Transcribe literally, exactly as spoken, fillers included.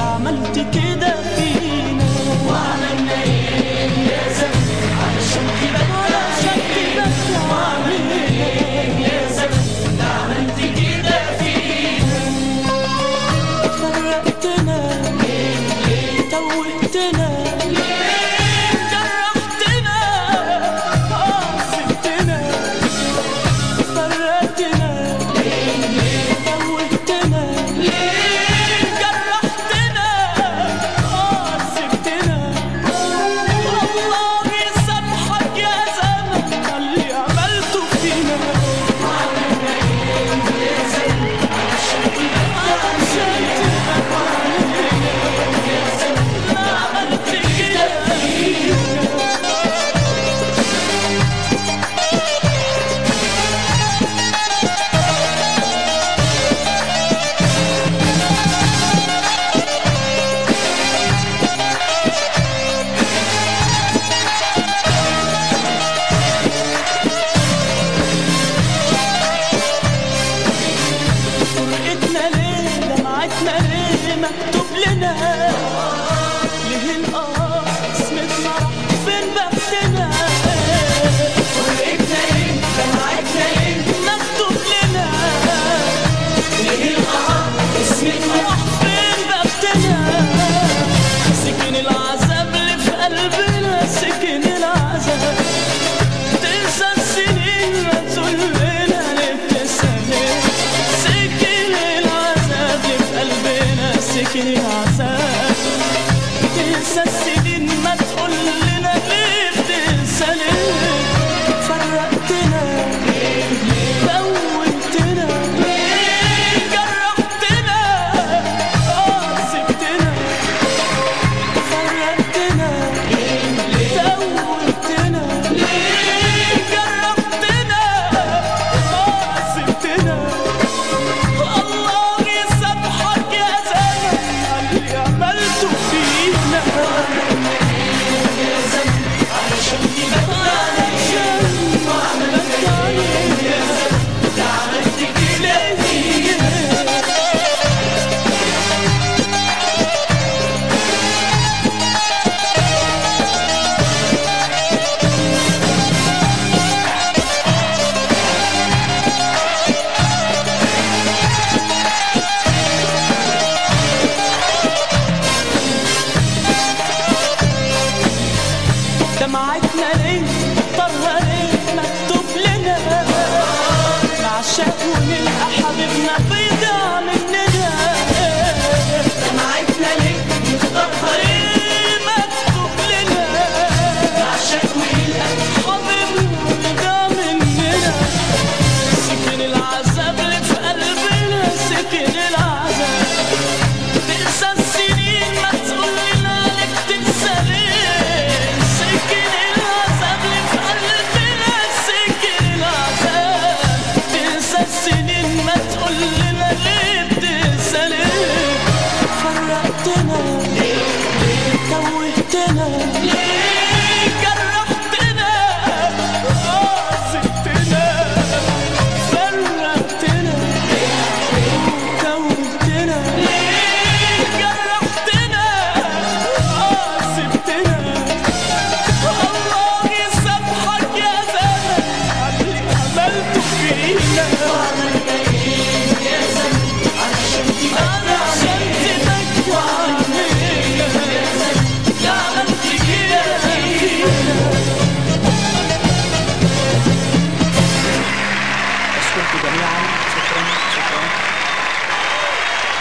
عملت كده فينا؟ وعملنا ايه يا زمن علشان تبكى علشان تبكى؟ وعملنا ايه يا زمن انت عملت كده فينا؟ فرقتنا ليه ليه توهتنا ليه جرحتنا اه سبتنا فرقتنا ليه ليه توهتنا ليه جرحتنا اه سبتنا الله يسامحك يا زمن على اللي عملته فينا. وعملنا ايه يا زمن علشان تبقى علشان تبقى يا زمن ما عملت كده فينا؟ فرقتنا ليه دمعتنا ليه مكتوب لنا ليه القمر اسمتنا راح فين بختنا؟ فرقتنا ليه دمعتنا ليه مكتوب لنا ليه القمر اسمتنا راح فين بختنا؟ سكن العذاب اللي في قلبنا سكن العذاب تنسى السنين ما تقولنا ليه بتسألني سكن العذاب اللي في قلبنا سكن العذاب تنسى السنين ما تقول لنا ليه بتنساني؟ فرقتنا ليه ليه موتنا ليه جرحتنا اه سبتنا فرقتنا ليه ليه موتنا ليه جرحتنا اه سبتنا الله يسامحك يا زمن على اللي عملته فينا. يا زمن علشان تبكى علشان وعملت ايه يا زمن انت عملت كده فينا؟ دمعتنا ليه طرها ليه مكتوب لنا نعشق ونلقى حبيبنا بيضيع مننا؟ دمعتنا ليه طرها ليه مكتوب لنا نعشق ونلقى حبيبنا بيضيع مننا؟ سكن العذاب اللي في قلبنا سكن العذاب تنسى السنين ما تقول لنا لك تنسى ليه؟ سكن العذاب اللي في قلبنا سكن العذاب تنسى السنين ما تقول لنا ليه بتنسى ليه؟ فرقتنا ليه ليه توهتنا ليه